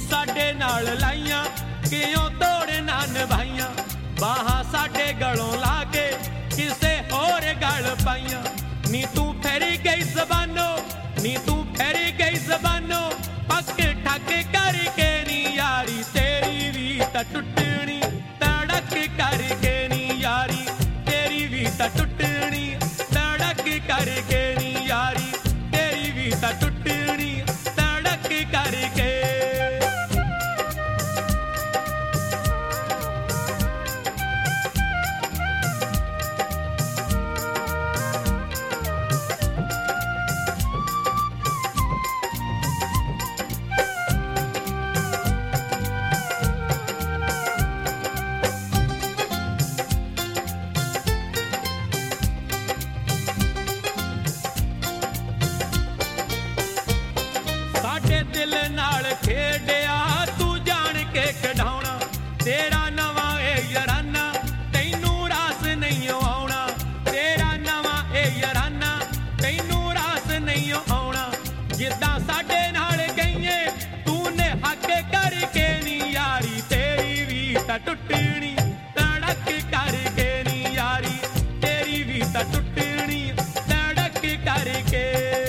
साडे नाल लाइयां कियों तोड़ ना निभाइयां बाहां साडे गलों ला के किसे होर गल पाइयां नी तू फेरी गई ज़बानो नी तू फेरी गई ज़बानो पक ठक करके नी यारी तेरी भी तां टुटनी तड़क करके नी यारी तेरी भी तां टुटनी तड़क करके नी यारी तेरी भी तां टुटनी तड़क करके दिल नाल खेडिया तू जान के कढाउणा तेरा नवां ए याराना तैनू रास नहीं आउणा तेरा नवां ए याराना तैनू रास नहीं आउणा जिद्दां साडे नाल गईए तूने हक करके नी यारी तेरी भी तां टुटनी तड़क करके नी यारी तेरी भी तां टुटनी तड़क करके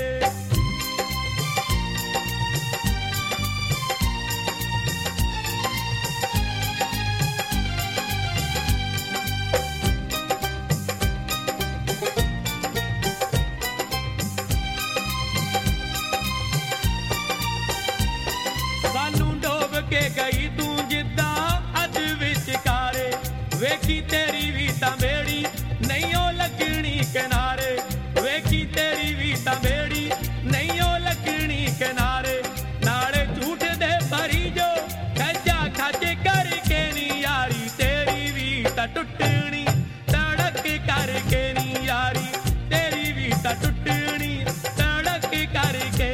के गई तू जिद्दां अज विचकारे वेखी तेरी भी तां बेड़ी नहीं ओ लगनी किनारे वेखी तेरी भी तां बेड़ी नहीं ओ लगनी किनारे नाले झूठ दे भरी जो खजा खज करके नी यारी तेरी भी तां टुटनी तड़क करके नी यारी तेरी भी तां टुटनी तड़क करके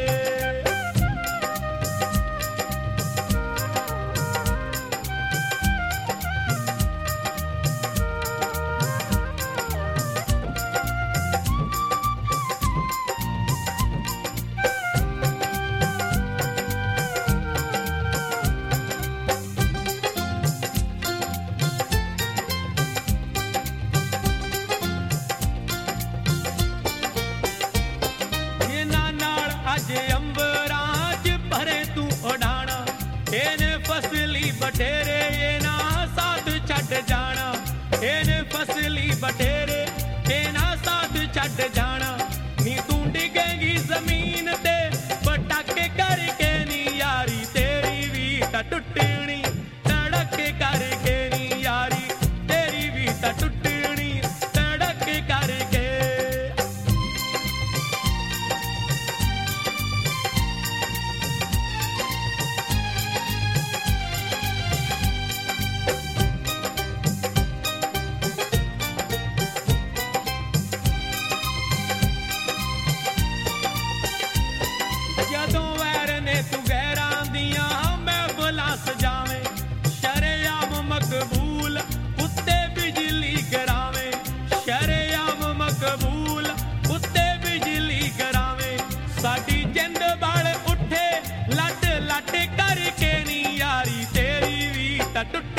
फसली बटेरे ये ना साथ छड़ जाना एने फसली बटेरे ये ना साथ छड़ जाना नी तू डिगेगी जमीन ते पटक करके नी यारी तेरी भी तां टुटनी तड़क करके नी यारी तेरी भी तां टुटनी तड़क करके मकबूल उत्ते बिजली करावे शरेआम मकबूल उत्ते बिजली करावे साडी जिंद बल उठे लट लट करके नी यारी तेरी भी तां